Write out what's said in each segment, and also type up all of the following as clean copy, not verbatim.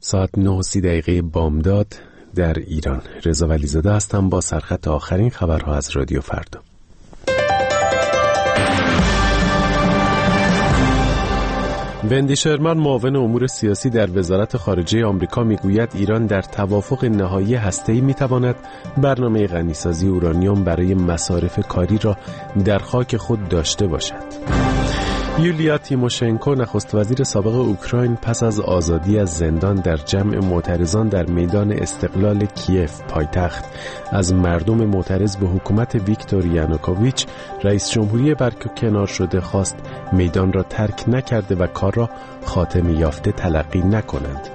ساعت 9:30 بامداد در ایران. رضا ولیزاده هستم با سرخط آخرین خبرها از رادیو فردا. وندی شرمن معاون امور سیاسی در وزارت خارجه آمریکا میگوید ایران در توافق نهایی هسته‌ای میتواند برنامه غنیسازی اورانیوم برای مصارف کاری را در خاک خود داشته باشد. یولیا تیموشنکو نخست وزیر سابق اوکراین پس از آزادی از زندان در جمع معترضان در میدان استقلال کیف پایتخت از مردم معترض به حکومت ویکتور یانوکوویچ رئیس جمهوری برکنار شده خواست میدان را ترک نکرده و کار را خاتمه یافته تلقی نکنند.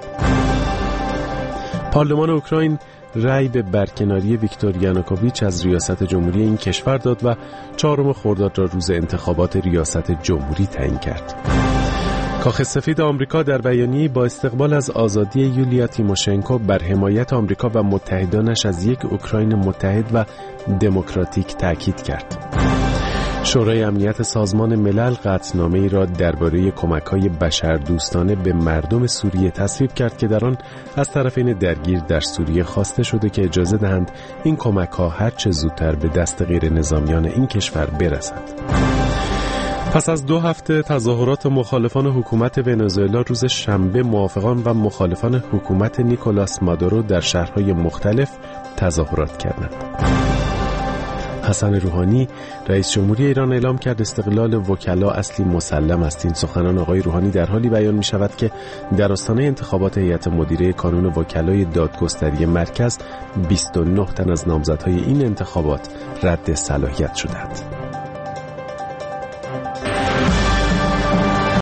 پارلمان اوکراین رأی به برکناری ویکتور یانوکوویچ از ریاست جمهوری این کشور داد و 4 خرداد را روز انتخابات ریاست جمهوری تعیین کرد. کاخ سفید آمریکا در بیانیه‌ای با استقبال از آزادی یولیا تیموشنکو بر حمایت آمریکا و متحدانش از یک اوکراین متحد و دموکراتیک تاکید کرد. شورای امنیت سازمان ملل قطعنامه‌ای را درباره کمک‌های بشردوستانه به مردم سوریه تصویب کرد که در آن از طرفین درگیر در سوریه خواسته شده که اجازه دهند این کمک‌ها هر چه زودتر به دست غیر نظامیان این کشور برسد. پس از 2 هفته تظاهرات مخالفان حکومت ونزوئلا روز شنبه موافقان و مخالفان حکومت نیکولاس مادورو در شهرهای مختلف تظاهرات کردند. حسن روحانی رئیس جمهوری ایران اعلام کرد استقلال وکلا اصلی مسلم است. این سخنان آقای روحانی در حالی بیان می شود که در آستانه انتخابات هیئت مدیره کانون وکلای دادگستری مرکز 29 تن از نامزدهای این انتخابات رد صلاحیت شدند.